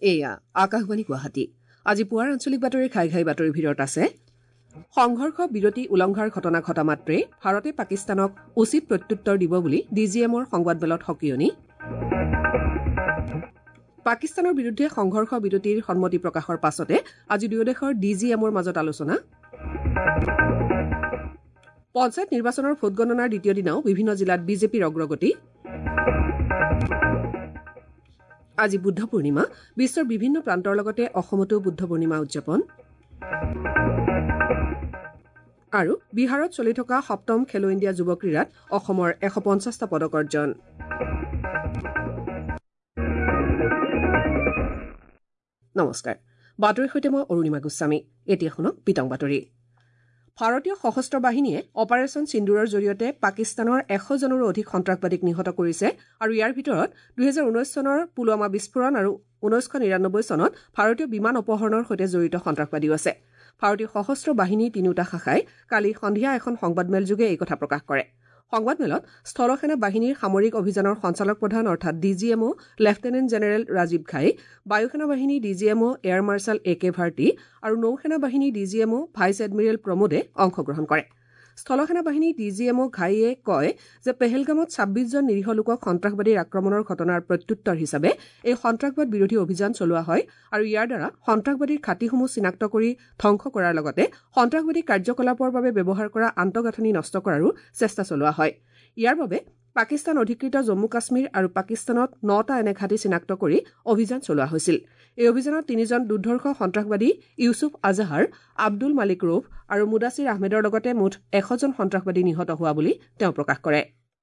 এয়া আকাশবাণী গুৱাহাটী আজি পুৱাৰ আঞ্চলিক বাতৰিৰ ঘাই ঘাই বাতৰিৰ ভিতৰত আছে সংঘৰ্ষ বিৰতি উলংঘাৰ ঘটনা ঘটা মাত্ৰে ভাৰতে পাকিস্তানক উচিত প্ৰত্যুত্তৰ দিব বুলি ডিজিএমৰ সংবাদমেলত সকিয়নি পাকিস্তানৰ বিৰুদ্ধে সংঘৰ্ষ বিৰতিৰ সন্মতি প্ৰকাশৰ পাছতে আজি দুয়ো দেশৰ ডিজিএমৰ মাজত আলোচনা পঞ্চায়ত নিৰ্বাচনৰ ভোটগণনাৰ দ্বিতীয় দিনাও বিভিন্ন জিলাত বিজেপিৰ অগ্ৰগতি আজি বুদ্ধ পূৰ্ণিমা বিশ্বৰ বিভিন্ন প্ৰান্তৰ লগতে অসমতো বুদ্ধ পূৰ্ণিমা উদযাপন আৰু বিহাৰত চলি থকা সপ্তম খেলো ইণ্ডিয়া যুৱ ক্ৰীড়াত অসমৰ 150টা পদক অৰ্জন নমস্কাৰ বাতৰিৰ সৈতে মই অৰুণিমা গোস্বামী এতিয়া শুনক পিতং বাতৰি ভাৰতীয় সশস্ত্ৰ বাহিনীয়ে অপাৰেচন সিন্দুৰৰ জৰিয়তে পাকিস্তানৰ 100 জনৰো অধিক সন্ত্ৰাসবাদীক নিহত কৰিছে আৰু ইয়াৰ ভিতৰত 2019 চনৰ পুলৱামা বিস্ফোৰণ আৰু 1999 চনত ভাৰতীয় বিমান অপহৰণৰ সৈতে জড়িত সন্ত্ৰাসবাদীও আছে ভাৰতীয় সশস্ত্ৰ বাহিনীৰ তিনিটা শাখাই কালি সন্ধিয়া এখন সংবাদমেল যোগে এই কথা প্ৰকাশ কৰে সংবাদমেলত স্থলসেনা বাহিনীৰ সামৰিক অভিযানৰ সঞ্চালক প্ৰধান অৰ্থাৎ ডিজিএমঅ লেফটেনেণ্ট জেনেৰেল ৰাজীৱ ঘাই বায়ুসেনা বাহিনী ডিজিএমঅ এয়াৰ মাৰ্শ্বাল একে ভাৰ্টি আৰু নৌসেনা বাহিনী ডিজিএমঅ ভাইচ এডমিৰেল প্ৰমোদে অংশগ্ৰহণ কৰে স্থলসেনা বাহিনী ডিজিএমঅ ঘাইয়ে কয় যে পেহেলগামত 26 জন নিৰীহ লোকক সন্ত্ৰাসবাদীৰ আক্ৰমণৰ ঘটনাৰ প্ৰত্যুত্তৰ হিচাপে এই সন্ত্ৰাসবাদ বিৰোধী অভিযান চলোৱা হয় আৰু ইয়াৰ দ্বাৰা সন্ত্ৰাসবাদীৰ ঘাটিসমূহ চিনাক্ত কৰি ধ্বংস কৰাৰ লগতে সন্ত্ৰাসবাদী কাৰ্যকলাপৰ বাবে ব্যৱহাৰ কৰা আন্তঃগাঁথনি নষ্ট কৰাৰো চেষ্টা চলোৱা হয় ইয়াৰ বাবে পাকিস্তান অধিকৃত জম্মু কাশ্মীৰ আৰু পাকিস্তানত 9টা এনে ঘাটি চিনাক্ত কৰি অভিযান চলোৱা হৈছিল এই অভিযানত 3জন দুৰ্ধৰ্ষ সন্ত্ৰাসবাদী ইউছুফ আজহাৰ আব্দুল মালিক ৰৌফ আৰু মুদাছিৰ আহমেদৰ লগতে মুঠ 100 জন সন্ত্ৰাসবাদী নিহত হোৱা বুলি তেওঁ প্ৰকাশ কৰে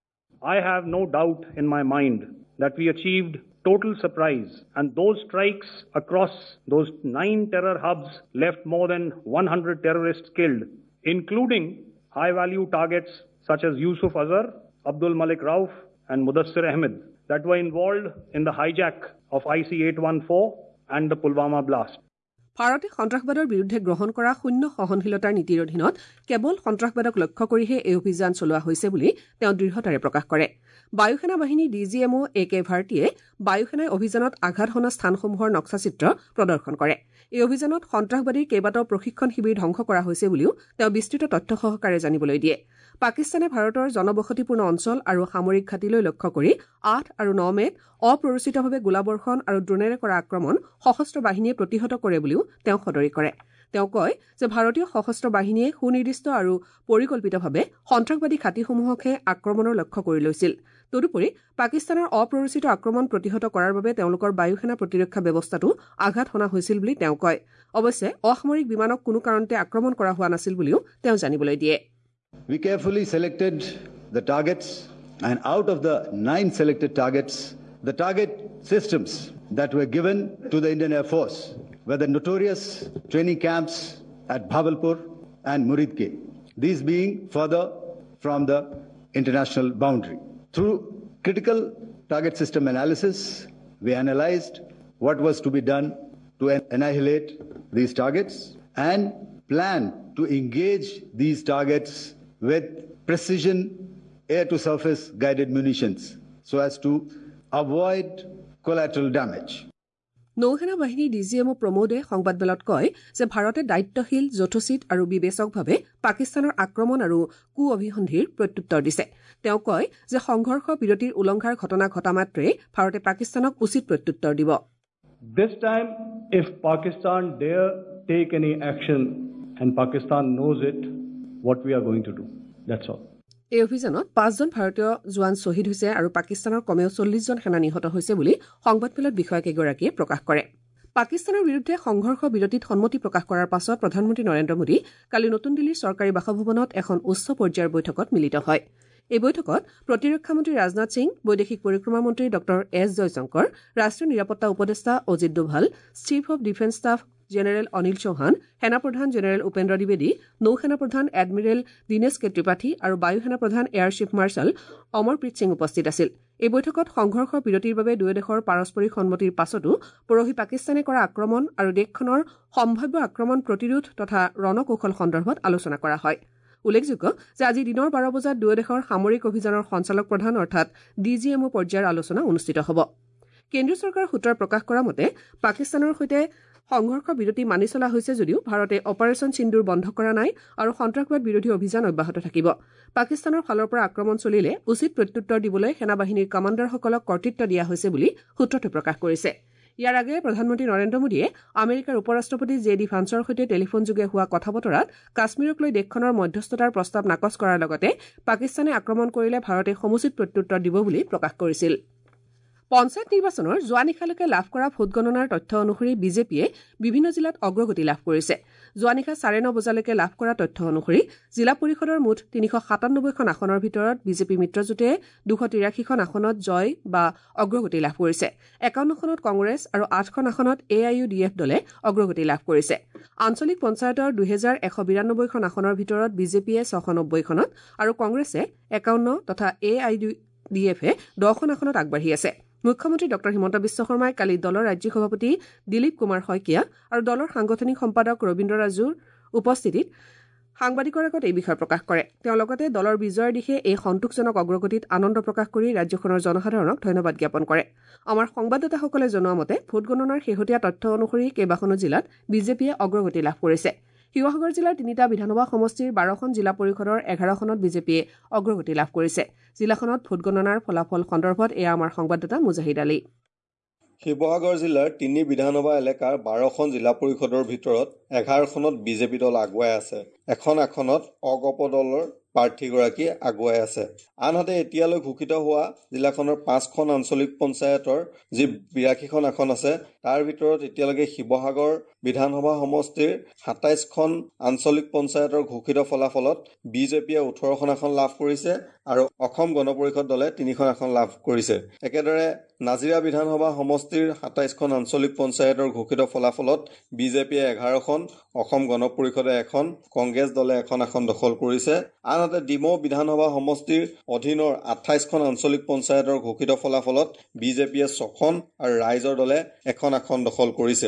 I have no doubt in my mind that we achieved total surprise and those strikes across those 9 terror hubs left more than 100 terrorists killed including high value targets such as Yusuf Azhar Abdul Malik Rauf and Mudassir Ahmed that were involved in the hijack of IC-814 and the Pulwama blast. ভাৰতে সন্ত্ৰাসবাদৰ বিৰুদ্ধে গ্ৰহণ কৰা শূন্য সহনশীলতাৰ নীতিৰ অধীনত কেৱল সন্ত্ৰাসবাদক লক্ষ্য কৰিহে এই অভিযান চলোৱা হৈছে বুলি তেওঁ দৃঢ়তাৰে প্ৰকাশ কৰে বায়ুসেনা বাহিনী ডিজিএমঅ একে ভাৰ্টিয়ে বায়ুসেনাই অভিযানত আঘাত হনা স্থানসমূহৰ নক্সাচিত্ৰ প্ৰদৰ্শন কৰে এই অভিযানত সন্ত্ৰাসবাদীৰ কেইবাটাও প্ৰশিক্ষণ শিবিৰ ধ্বংস কৰা হৈছে বুলিও তেওঁ বিস্তৃত তথ্য সহকাৰে জানিবলৈ দিয়ে পাকিস্তানে ভাৰতৰ জনবসতিপূৰ্ণ অঞ্চল আৰু সামৰিক ঘাটিলৈ লক্ষ্য কৰি 8 আৰু 9 মেত অপ্ৰৰোচিতভাৱে গোলাবৰ্ষণ আৰু ড্ৰোনেৰে কৰা আক্ৰমণ সশস্ত্ৰ বাহিনীয়ে প্ৰতিহত কৰে বুলিও তেওঁ সদৰি কৰে তেওঁ কয় যে ভাৰতীয় সশস্ত্ৰ বাহিনীয়ে সুনিৰ্দিষ্ট আৰু পৰিকল্পিতভাৱে সন্ত্ৰাসবাদী ঘাটিসমূহকহে আক্ৰমণৰ লক্ষ্য কৰি লৈছিল তদুপৰি পাকিস্তানৰ অপ্ৰৰোচিত আক্ৰমণ প্ৰতিহত কৰাৰ বাবে তেওঁলোকৰ বায়ুসেনা প্ৰতিৰক্ষা ব্যৱস্থাটো আঘাত হনা হৈছিল বুলি তেওঁ কয় অৱশ্যে অসামৰিক বিমানক কোনো কাৰণতে আক্ৰমণ কৰা হোৱা নাছিল বুলিও তেওঁ জানিবলৈ দিয়ে We carefully selected the targets and out of the 9 selected targets, the target systems that were given to the Indian Air Force were the notorious training camps at Bhavalpur and Muridke, these being further from the international boundary. Through critical target system analysis, we analyzed what was to be done to annihilate these targets and planned to engage these targets with precision air-to-surface guided munitions so as to avoid collateral damage. নৌসেনা বাহিনী DGMO প্ৰমোদে সংবাদমেলত কয় যে ভাৰতে দায়িত্বশীল যথোচিত আৰু বিবেচকভাৱে পাকিস্তানৰ আক্ৰমণ আৰু কু অভিসন্ধিৰ প্ৰত্যুত্তৰ দিছে তেওঁ কয় যে সংঘৰ্ষ বিৰতিৰ উলংঘাৰ ঘটনা ঘটা মাত্ৰে ভাৰতে পাকিস্তানক উচিত প্ৰত্যুত্তৰ দিব This time if Pakistan dare take any action and Pakistan knows it what we are going to do that's all এই অভিযানত 5 জন ভাৰতীয় জোৱান শ্বহীদ হৈছে আৰু পাকিস্তানৰ কমেও 40 জন সেনা নিহত হৈছে বুলি সংবাদমেলত বিষয়াকেইগৰাকীয়ে প্ৰকাশ কৰে পাকিস্তানৰ বিৰুদ্ধে সংঘৰ্ষ বিৰতিত সন্মতি প্ৰকাশ কৰাৰ পাছত প্ৰধানমন্ত্ৰী নৰেন্দ্ৰ মোদী কালি নতুন দিল্লীৰ চৰকাৰী বাসভৱনত এখন উচ্চ পৰ্যায়ৰ বৈঠকত মিলিত হয় এই বৈঠকত প্ৰতিৰক্ষা মন্ত্ৰী ৰাজনাথ সিং বৈদেশিক পৰিক্ৰমা মন্ত্ৰী ডক্টৰ এছ জয়শংকৰ ৰাষ্ট্ৰীয় নিৰাপত্তা উপদেষ্টা Ajit Doval chief of defence staff general Anil Chauhan সেনাপ্ৰধান জেনেৰেল উপেন্দ্ৰ দ্বিবেদী নৌসেনা প্ৰধান এডমিৰেল দীনেশ কে ত্ৰিপাঠী আৰু বায়ুসেনা প্ৰধান air chief marshal Amarpreet Singh উপস্থিত আছিল এই বৈঠকত সংঘৰ্ষ বিৰতিৰ বাবে দুয়ো দেশৰ পাৰস্পৰিক সন্মতিৰ পাছতো পৰহি পাকিস্তানে কৰা আক্ৰমণ আৰু দেশখনৰ সম্ভাৱ্য আক্ৰমণ প্ৰতিৰোধ তথা ৰণকৌশল সন্দৰ্ভত আলোচনা কৰা হয় উল্লেখযোগ্য যে আজি দিনৰ 12 বজাত দুয়ো দেশৰ সামৰিক অভিযানৰ সঞ্চালক প্ৰধান অৰ্থাৎ ডিজিএমঅ পৰ্যায়ৰ আলোচনা অনুষ্ঠিত হ'ব কেন্দ্ৰীয় চৰকাৰৰ সূত্ৰই প্ৰকাশ কৰা মতে পাকিস্তানৰ সৈতে সংঘৰ্ষ বিৰতি মানি চলা হৈছে যদিও ভাৰতে অপাৰেচন সিন্দুৰ বন্ধ কৰা নাই আৰু সন্ত্ৰাসবাদ বিৰোধী অভিযান অব্যাহত থাকিব। পাকিস্তানৰ ফালৰ পৰা আক্ৰমণ চলিলে উচিত প্ৰত্যুত্তৰ দিবলৈ সেনাবাহিনীৰ কামাণ্ডাৰসকলক কৰ্তৃত্ব দিয়া হৈছে বুলি সূত্ৰটোৱে প্ৰকাশ কৰিছে। ইয়াৰ আগেয়ে প্ৰধানমন্ত্ৰী নৰেন্দ্ৰ মোদীয়ে আমেৰিকাৰ উপ ৰাষ্ট্ৰপতি JD ভান্সৰ সৈতে টেলিফোনযোগে হোৱা কথা বতৰাত কাশ্মীৰক লৈ দেশখনৰ মধ্যস্থতাৰ প্ৰস্তাৱ নাকচ কৰাৰ লগতে পাকিস্তানে আক্ৰমণ কৰিলে ভাৰতে সমুচিত প্ৰত্যুত্তৰ দিব বুলি প্ৰকাশ কৰিছিল। পঞ্চায়ত নিৰ্বাচনৰ যোৱা নিশালৈকে লাভ কৰা ভোটগণনাৰ তথ্য অনুসৰি বিজেপিয়ে বিভিন্ন জিলাত অগ্ৰগতি লাভ কৰিছে। যোৱা নিশা 9:30 বজালৈকে লাভ কৰা তথ্য অনুসৰি জিলা পৰিষদৰ মুঠ 397খন আসনৰ ভিতৰত বিজেপি মিত্ৰজোঁটে 283খন আসনত জয় বা অগ্ৰগতি লাভ কৰিছে। 51খনত কংগ্ৰেছ আৰু 8খন আসনত AIUDF দলে অগ্ৰগতি লাভ কৰিছে। আঞ্চলিক পঞ্চায়তৰ 2192খন আসনৰ ভিতৰত বিজেপিয়ে 690খনত আৰু কংগ্ৰেছে 51 তথা AIUDFে 10খন আসনত আগবাঢ়ি আছে। মুখ্যমন্ত্ৰী ডঃ হিমন্ত বিশ্ব শৰ্মাই কালি দলৰ ৰাজ্যিক সভাপতি দিলীপ কুমাৰ শইকীয়া আৰু দলৰ সাংগঠনিক সম্পাদক ৰবীন্দ্ৰ ৰাজুৰ উপস্থিতিত সাংবাদিকৰ আগত এই বিষয়ে প্ৰকাশ কৰে। তেওঁ লগতে দলৰ বিজয়ৰ দিশে এই সন্তোষজনক অগ্ৰগতিত আনন্দ প্ৰকাশ কৰি ৰাজ্যখনৰ জনসাধাৰণক ধন্যবাদ জ্ঞাপন কৰে। আমাৰ সংবাদদাতাসকলে জনোৱা মতে ভোটগণনাৰ শেহতীয়া তথ্য অনুসৰি কেইবাখনো জিলাত বিজেপিয়ে অগ্ৰগতি লাভ কৰিছে। শিৱসাগৰ জিলাৰ 3টা বিধানসভা সমষ্টিৰ 12খন জিলা পৰিষদৰ 11খনত বিজেপিয়ে অগ্ৰগতি লাভ কৰিছে। জিলাখনত ভোটগণনাৰ ফলাফল সন্দৰ্ভত এয়া আমাৰ সংবাদদাতা মুজাহিদ আলী। শিৱসাগৰ জিলাৰ 3 বিধানসভা এলেকাৰ 12খন জিলা পৰিষদৰ ভিতৰত 11খনত বিজেপি দল আগুৱাই আছে। এখন আসনত অগপ দলৰ প্ৰাৰ্থীগৰাকী আগুৱাই আছে। আনহাতে এতিয়ালৈ ঘোষিত হোৱা জিলাখনৰ 5খন আঞ্চলিক পঞ্চায়তৰ যি 82খন আসন আছে তাৰ ভিতৰত এতিয়ালৈকে শিৱসাগৰ বিধানসভা সমষ্টিৰ 27খন আঞ্চলিক পঞ্চায়তৰ ঘোষিত ফলাফলত বিজেপিয়ে 18খন আসন লাভ কৰিছে আৰু অসম গণ পৰিষদ দলে 3খন আসন লাভ কৰিছে। একেদৰে নাজিৰা বিধানসভা সমষ্টিৰ 27খন আঞ্চলিক পঞ্চায়তৰ ঘোষিত ফলাফলত বিজেপিয়ে 11খন, অসম গণ পৰিষদে 1খন, কংগ্ৰেছ দলে 1খন আসন দখল কৰিছে। আনহাতে ডিমৌ বিধানসভা সমষ্টিৰ অধীনৰ 28খন আঞ্চলিক পঞ্চায়তৰ ঘোষিত ফলাফলত বিজেপিয়ে 6খন আৰু ৰাইজৰ দলে 1খন আসন দখল কৰিছে।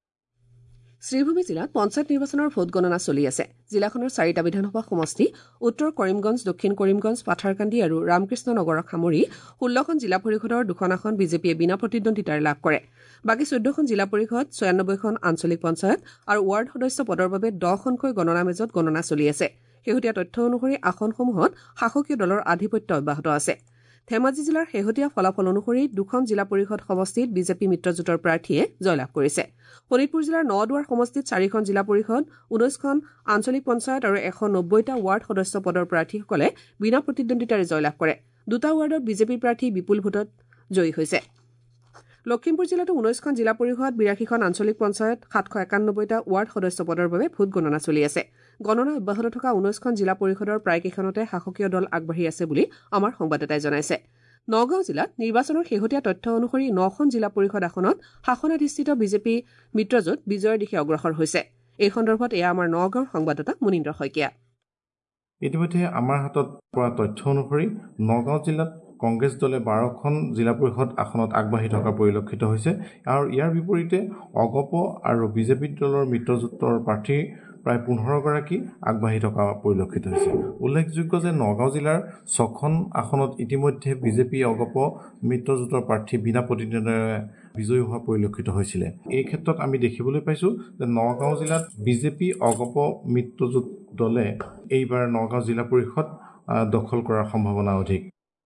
শ্ৰীভূমি জিলাত পঞ্চায়ত নিৰ্বাচনৰ ভোট গণনা চলি আছে। জিলাখনৰ 4টা বিধানসভা সমষ্টি উত্তৰ কৰিমগঞ্জ, দক্ষিণ কৰিমগঞ্জ, পাথাৰকান্দি আৰু ৰামকৃষ্ণ নগৰক সামৰি 16খন জিলা পৰিষদৰ 2খন আসন বিজেপিয়ে বিনা প্ৰতিদ্বন্দ্বিতাৰে লাভ কৰে। বাকী 14খন জিলা পৰিষদ, 96খন আঞ্চলিক পঞ্চায়ত আৰু ৱাৰ্ড সদস্য পদৰ বাবে 10খনকৈ গণনা মেজত গণনা চলি আছে। শেহতীয়া তথ্য অনুসৰি আসনসমূহত শাসকীয় দলৰ আধিপত্য অব্যাহত আছে। ধেমাজি জিলাৰ শেহতীয়া ফলাফল অনুসৰি 2খন জিলা পৰিষদ সমষ্টিত বিজেপি মিত্ৰজোঁটৰ প্ৰাৰ্থীয়ে জয়লাভ কৰিছে। শোণিতপুৰ জিলাৰ 9দুৱাৰ সমষ্টিত 4খন জিলা পৰিষদ, 19খন আঞ্চলিক পঞ্চায়ত আৰু 190টা ৱাৰ্ড সদস্য পদৰ প্ৰাৰ্থীসকলে বিনা প্ৰতিদ্বন্দ্বিতাৰে জয়লাভ কৰে। 2টা ৱাৰ্ডত বিজেপিৰ প্ৰাৰ্থী বিপুল ভোটত জয়ী হৈছে। লখিমপুৰ জিলাতো 19খন জিলা পৰিষদ, 82খন আঞ্চলিক পঞ্চায়ত, 791টা ৱাৰ্ড সদস্য পদৰ বাবে ভোট গণনা চলি আছে। গণনা অব্যাহত থকা 19খন জিলা পৰিষদৰ প্ৰায়কেইখনতে শাসকীয় দল আগবাঢ়ি আছে বুলি আমাৰ সংবাদদাতাই জনাইছে। নগাঁও জিলাত নিৰ্বাচনৰ শেহতীয়া তথ্য অনুসৰি 9খন জিলা পৰিষদ আসনত শাসনাধিষ্ঠিত বিজেপি মিত্ৰজোঁট বিজয়ৰ দিশে অগ্ৰসৰ হৈছে। এই সন্দৰ্ভত এয়া আমাৰ নগাঁৱৰ সংবাদদাতা মুনীন্দ্ৰ শইকীয়া। ইতিমধ্যে আমাৰ হাতত পৰা তথ্য অনুসৰি নগাঁও জিলাত কংগ্ৰেছ দলে 12খন জিলা পৰিষদ আসনত আগবাঢ়ি থকা পৰিলক্ষিত হৈছে আৰু ইয়াৰ বিপৰীতে অগপ আৰু বিজেপি দলৰ মিত্ৰজোঁটৰ প্ৰাৰ্থী প্ৰায় 15গৰাকী আগবাঢ়ি থকা পৰিলক্ষিত হৈছে। উল্লেখযোগ্য যে নগাঁও জিলাৰ 6খন আসনত ইতিমধ্যে বিজেপি অগপ মিত্ৰজোঁটৰ প্ৰাৰ্থী বিনা প্ৰতিদ্বন্দ্বিতাৰে বিজয়ী হোৱা পৰিলক্ষিত হৈছিলে। এই ক্ষেত্ৰত আমি দেখিবলৈ পাইছোঁ যে নগাঁও জিলাত বিজেপি অগপ মিত্ৰজোঁট দলে এইবাৰ নগাঁও জিলা পৰিষদ দখল কৰাৰ সম্ভাৱনা অধিক।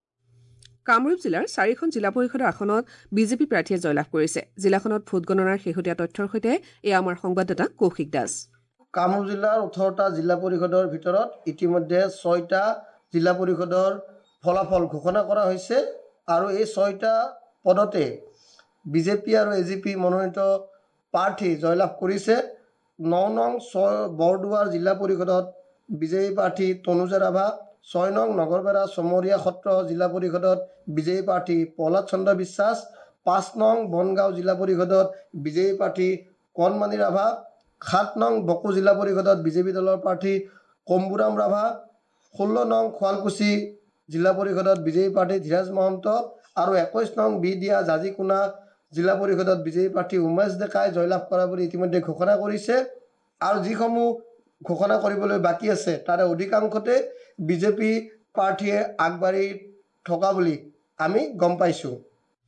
কামৰূপ জিলাৰ 4খন জিলা পৰিষদৰ আসনত বিজেপি প্ৰাৰ্থীয়ে জয়লাভ কৰিছে। জিলাখনত ভোট গণনাৰ শেহতীয়া তথ্যৰ সৈতে এয়া আমাৰ সংবাদদাতা কৌশিক দাস। কামৰূপ জিলাৰ 18টা জিলা পৰিষদৰ ভিতৰত ইতিমধ্যে 6টা জিলা পৰিষদৰ ফলাফল ঘোষণা কৰা হৈছে আৰু এই 6টা পদতে বিজেপি আৰু এজিপি মনোনীত প্ৰাৰ্থী জয়লাভ কৰিছে। 9 নং বৰদুৱাৰ জিলা পৰিষদত বিজেপি প্ৰাৰ্থী তনুজা ৰাভা, 6 নং নগৰবেৰা চমৰীয়া সত্ৰ জিলা পৰিষদত বিজেপি প্ৰাৰ্থী প্ৰহ্লাদ চন্দ্ৰ বিশ্বাস, 5 নং বনগাঁও জিলা পৰিষদত বিজেপি প্ৰাৰ্থী কণমানি ৰাভা, 7 নং বকো জিলা পৰিষদত বিজেপি দলৰ প্ৰাৰ্থী কম্বুৰাম ৰাভা, 16 নং শুৱালকুছি জিলা পৰিষদত বিজেপি প্ৰাৰ্থী ধীৰাজ মহন্ত আৰু 21 নং বিদিয়া জাজিকোনা জিলা পৰিষদত বিজেপি প্ৰাৰ্থী উমেশ ডেকাই জয়লাভ কৰা বুলি ইতিমধ্যে ঘোষণা কৰিছে। আৰু যিসমূহ ঘোষণা কৰিবলৈ বাকী আছে তাৰে অধিকাংশতে বিজেপি প্ৰাৰ্থীয়ে আগবাঢ়ি থকা বুলি আমি গম পাইছোঁ।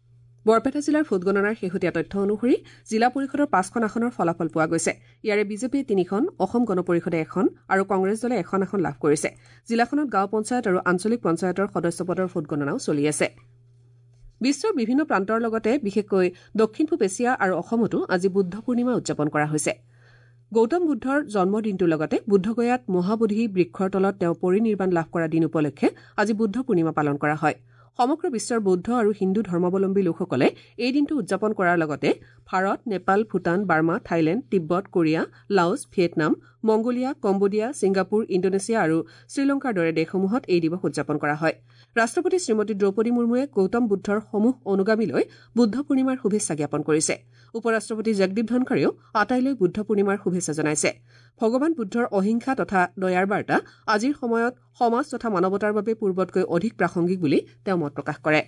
বৰপেটা জিলাৰ ভোটগণনাৰ শেহতীয়া তথ্য অনুসৰি জিলা পৰিষদৰ 5খন আসনৰ ফলাফল পোৱা গৈছে। ইয়াৰে বিজেপিয়ে 3খন, অসম গণ পৰিষদে 1খন আৰু কংগ্ৰেছ দলে 1খন আসন লাভ কৰিছে। জিলাখনত গাঁও পঞ্চায়ত আৰু আঞ্চলিক পঞ্চায়তৰ সদস্য পদৰ ভোটগণনাও চলি আছে। বিশ্বৰ বিভিন্ন প্ৰান্তৰ লগতে বিশেষকৈ দক্ষিণ পূব এছিয়া আৰু অসমতো আজি বুদ্ধ পূৰ্ণিমা উদযাপন কৰা হৈছে। গৌতম বুদ্ধৰ জন্মদিনটোৰ লগতে বুদ্ধগয়াত মহাবোধি বৃক্ষৰ তলত তেওঁ পৰিনিৰ্বাণ লাভ কৰা দিন উপলক্ষে আজি বুদ্ধ পূৰ্ণিমা পালন কৰা হয়। সমগ্ৰ বিশ্বৰ বৌদ্ধ আৰু হিন্দু ধৰ্মাৱলম্বী লোকসকলে এই দিনটো উদযাপন কৰাৰ লগতে Bharat, Nepal, Bhutan, Burma, Thailand, Tibet, Korea, Laos, Vietnam, Mongolia, Cambodia, Singapore, Indonesia আৰু শ্ৰীলংকাৰ দৰে দেশসমূহত এই দিৱস উদযাপন কৰা হয়। ৰাষ্ট্ৰপতি শ্ৰীমতী দ্ৰৌপদী মুৰ্মুৱে গৌতম বুদ্ধৰ সমূহ অনুগামীলৈ বুদ্ধ পূৰ্ণিমাৰ শুভেচ্ছা জ্ঞাপন কৰিছে। উপ ৰাষ্ট্ৰপতি জগদীপ ধনখৰেও আটাইলৈ বুদ্ধ পূৰ্ণিমাৰ শুভেচ্ছা জনাইছে। ভগৱান বুদ্ধৰ অহিংসা তথা দয়াৰ বাৰ্তা আজিৰ সময়ত সমাজ তথা মানৱতাৰ বাবে পূৰ্বতকৈ অধিক প্ৰাসংগিক বুলি তেওঁ মত প্ৰকাশ কৰে।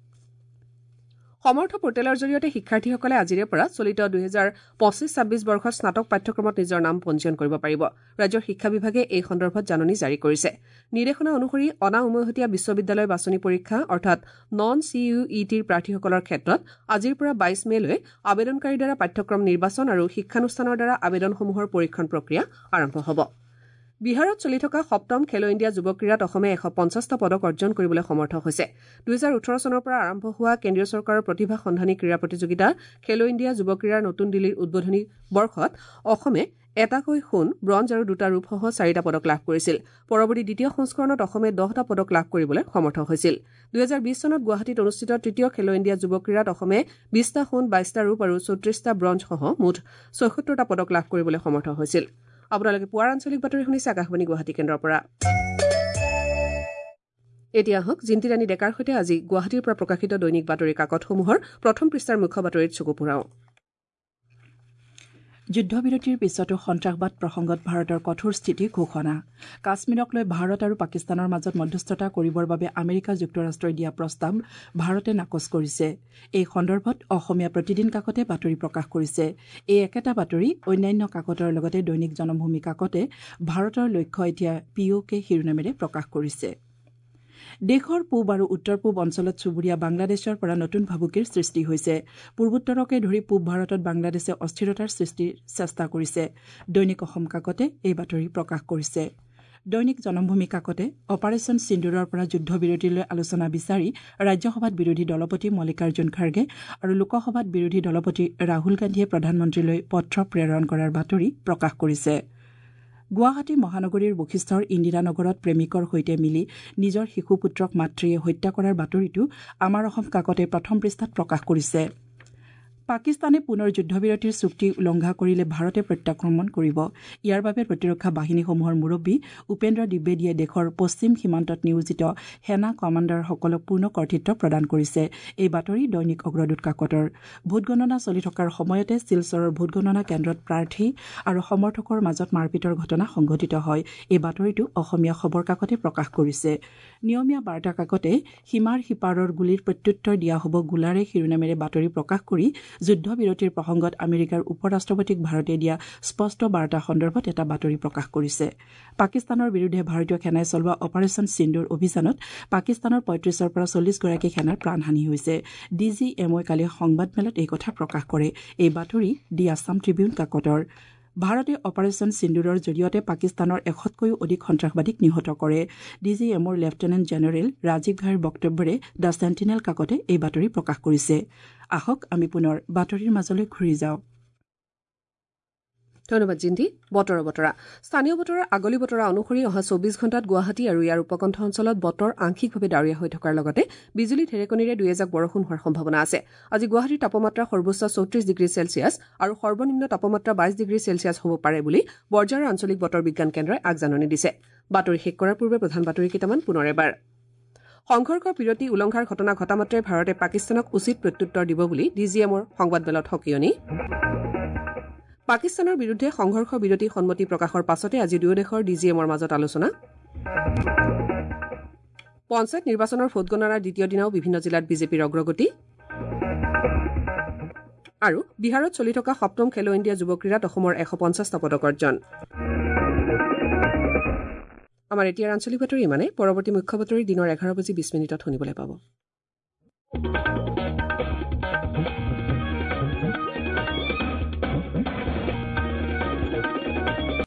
সমৰ্থ পৰ্টেলৰ জৰিয়তে শিক্ষাৰ্থীসকলে আজিৰে পৰা চলিত 2025-26 বৰ্ষত স্নাতক পাঠ্যক্ৰমত নিজৰ নাম পঞ্জীয়ন কৰিব পাৰিব। ৰাজ্যৰ শিক্ষা বিভাগে এই সন্দৰ্ভত জাননী জাৰি কৰিছে। নিৰ্দেশনা অনুসৰি অনা উমৈহতীয়া বিশ্ববিদ্যালয় বাছনি পৰীক্ষা অৰ্থাৎ নন CUETৰ প্ৰাৰ্থীসকলৰ ক্ষেত্ৰত আজিৰ পৰা 22 মেলৈ আবেদনকাৰীৰ দ্বাৰা পাঠ্যক্ৰম নিৰ্বাচন আৰু শিক্ষানুষ্ঠানৰ দ্বাৰা আবেদনসমূহৰ পৰীক্ষণ প্ৰক্ৰিয়া আৰম্ভ হ'ব। বিহাৰত চলি থকা 7ম খেলো ইণ্ডিয়া যুৱ ক্ৰীড়াত অসমে 150টা পদক অৰ্জন কৰিবলৈ সমৰ্থ হৈছে। 2018 চনৰ পৰা আৰম্ভ হোৱা কেন্দ্ৰীয় চৰকাৰৰ প্ৰতিভা সন্ধানী ক্ৰীড়া প্ৰতিযোগিতা খেলো ইণ্ডিয়া যুৱ ক্ৰীড়াৰ নতুন দিল্লীৰ উদ্বোধনী বৰ্ষত অসমে এটাকৈ সোণ, ব্ৰঞ্জ আৰু 2টা ৰূপসহ 4টা পদক লাভ কৰিছিল। পৰৱৰ্তী দ্বিতীয় সংস্কৰণত অসমে 10টা পদক লাভ কৰিবলৈ সমৰ্থ হৈছিল। 2020 চনত গুৱাহাটীত অনুষ্ঠিত তৃতীয় খেলো ইণ্ডিয়া যুৱ ক্ৰীড়াত অসমে 20টা সোণ, 22টা ৰূপ আৰু 34টা ব্ৰঞ্জসহ মুঠ 74টা পদক লাভ কৰিবলৈ সমৰ্থ হৈছিল। আপোনালোকে পুৱাৰ আঞ্চলিক বাতৰি শুনিছে আকাশবাণী গুৱাহাটী কেন্দ্ৰৰ পৰা। এতিয়া আহক জিন্তি ৰাণী ডেকাৰ সৈতে আজি গুৱাহাটীৰ পৰা প্ৰকাশিত দৈনিক বাতৰি কাকতসমূহৰ প্ৰথম পৃষ্ঠাৰ মুখ্য বাতৰিত চকু ফুৰাওঁ। যুদ্ধবিৰতিৰ পিছতো সন্ত্ৰাসবাদ প্ৰসংগত ভাৰতৰ কঠোৰ স্থিতি ঘোষণা। কাশ্মীৰক লৈ ভাৰত আৰু পাকিস্তানৰ মাজত মধ্যস্থতা কৰিবৰ বাবে আমেৰিকা যুক্তৰাষ্ট্ৰই দিয়া প্ৰস্তাৱ ভাৰতে নাকচ কৰিছে। এই সন্দৰ্ভত অসমীয়া প্ৰতিদিন কাকতে বাতৰি প্ৰকাশ কৰিছে। এই একেটা বাতৰি অন্যান্য কাকতৰ লগতে দৈনিক জনমভূমি কাকতে ভাৰতৰ লক্ষ্য এতিয়া POK শিৰোনামেৰে প্ৰকাশ কৰিছে। দেশৰ পূব আৰু উত্তৰ পূব অঞ্চলত চুবুৰীয়া বাংলাদেশৰ পৰা নতুন ভাবুকিৰ সৃষ্টি হৈছে। পূৰ্বোত্তৰকে ধৰি পূব ভাৰতত বাংলাদেশে অস্থিৰতাৰ সৃষ্টিৰ চেষ্টা কৰিছে। দৈনিক অসম কাকতে এই বাতৰি প্ৰকাশ কৰিছে। দৈনিক জনমভূমি কাকতে অপাৰেচন সিন্দুৰৰ পৰা যুদ্ধবিৰতিলৈ আলোচনা বিচাৰি ৰাজ্যসভাত বিৰোধী দলপতি মল্লিকাৰ্জুন খাৰ্গে আৰু লোকসভাত বিৰোধী দলপতি ৰাহুল গান্ধীয়ে প্ৰধানমন্ত্ৰীলৈ পত্ৰ প্ৰেৰণ কৰাৰ বাতৰি প্ৰকাশ কৰিছে। গুৱাহাটী মহানগৰীৰ বশিষ্ঠৰ ইন্দিৰানগৰত প্ৰেমিকৰ সৈতে মিলি নিজৰ শিশুপুত্ৰক মাতৃয়ে হত্যা কৰাৰ বাতৰিটো আমাৰ অসম কাকতে প্ৰথম পৃষ্ঠাত প্ৰকাশ কৰিছে। পাকিস্তানে পুনৰ যুদ্ধবিৰতিৰ চুক্তি উলংঘা কৰিলে ভাৰতে প্ৰত্যাক্ৰমণ কৰিব। ইয়াৰ বাবে প্ৰতিৰক্ষা বাহিনীসমূহৰ মুৰব্বী উপেন্দ্ৰ দ্বিবেদীয়ে দেশৰ পশ্চিম সীমান্তত নিয়োজিত সেনা কমাণ্ডাৰসকলক পূৰ্ণ কৰ্তৃত্ব প্ৰদান কৰিছে। এই বাতৰি দৈনিক অগ্ৰদূত কাকতৰ। ভোটগণনা চলি থকাৰ সময়তে শিলচৰৰ ভোটগণনা কেন্দ্ৰত প্ৰাৰ্থী আৰু সমৰ্থকৰ মাজত মাৰপিটৰ ঘটনা সংঘটিত হয়। এই বাতৰিটো অসমীয়া খবৰ কাকতে প্ৰকাশ কৰিছে। নিয়মীয়া বাৰ্তা কাকতে সীমাৰ সিপাৰৰ গুলীৰ প্ৰত্যুত্তৰ দিয়া হ'ব গোলাৰে শিৰোনামেৰে বাতৰি প্ৰকাশ কৰি যুদ্ধবিৰতিৰ প্ৰসংগত আমেৰিকাৰ উপ ৰাষ্ট্ৰপতিক ভাৰতে দিয়া স্পষ্ট বাৰ্তা সন্দৰ্ভত এটা বাতৰি প্ৰকাশ কৰিছে। পাকিস্তানৰ বিৰুদ্ধে ভাৰতীয় সেনাই চলোৱা অপাৰেচন সিন্দুৰ অভিযানত পাকিস্তানৰ 35ৰ পৰা 40 গৰাকী সেনাৰ প্ৰাণহানি হৈছে। DGMOই কালি সংবাদমেলত এই কথা প্ৰকাশ কৰে। এই বাতৰি দি আছাম ট্ৰিবিউন কাকতৰ। ভাৰতে অপাৰেচন সিন্দুৰৰ জৰিয়তে পাকিস্তানৰ 100তকৈও অধিক সন্ত্ৰাসবাদীক নিহত কৰে। DGMOৰ লেফটেনেণ্ট জেনেৰেল ৰাজীৱ ঘাইৰ বক্তব্যৰে দ্য চেণ্টিনেল কাকতে এই বাতৰি প্ৰকাশ কৰিছে। আহক আমি পুনৰ বাতৰিৰ মাজলৈ ঘূৰি যাওঁ। ধন্যবাদ জিন্তি। বতৰৰ বতৰা স্থানীয় বতৰৰ আগলি বতৰা অনুসৰি অহা 24 ঘণ্টাত গুৱাহাটী আৰু ইয়াৰ উপকণ্ঠ অঞ্চলত বতৰ আংশিকভাৱে ডাৱৰীয়া হৈ থকাৰ লগতে বিজুলী ঢেৰেকনিৰে 2 এজাক বৰষুণ হোৱাৰ সম্ভাৱনা আছে। আজি গুৱাহাটীৰ তাপমাত্ৰা সৰ্বোচ্চ 34 ডিগ্ৰী চেলছিয়াছ আৰু সৰ্বনিম্ন তাপমাত্ৰা 22 ডিগ্ৰী চেলছিয়াছ হ'ব পাৰে বুলি বৰঝাৰ আঞ্চলিক বতৰ বিজ্ঞান কেন্দ্ৰই আগজাননী দিছে। বাতৰি শেষ কৰাৰ পূৰ্বে প্ৰধান বাতৰি কেইটামান পুনৰ এবাৰ। সংঘৰ্ষ বিৰতি উলংঘাৰ ঘটনা ঘটা মাত্ৰে ভাৰতে পাকিস্তানক উচিত প্ৰত্যুত্তৰ দিব বুলি DGMOৰ সংবাদমেলত সকিয়নি। পাকিস্তানৰ বিৰুদ্ধে সংঘৰ্ষ বিৰতি সন্মতি প্ৰকাশৰ পাছতে আজি দুয়ো দেশৰ DGMOৰ মাজত আলোচনা। পঞ্চায়ত নিৰ্বাচনৰ ভোটগণনাৰ দ্বিতীয় দিনাও বিভিন্ন জিলাত বিজেপিৰ অগ্ৰগতি। আৰু বিহাৰত চলি থকা 7ম খেলো ইণ্ডিয়া যুৱ ক্ৰীড়াত অসমৰ 150টা পদক অৰ্জন। আমাৰ এতিয়াৰ আঞ্চলিক বাতৰি ইমানে। পৰৱৰ্তী মুখ্য বাতৰি দিনৰ 11:20 শুনিবলৈ পাব।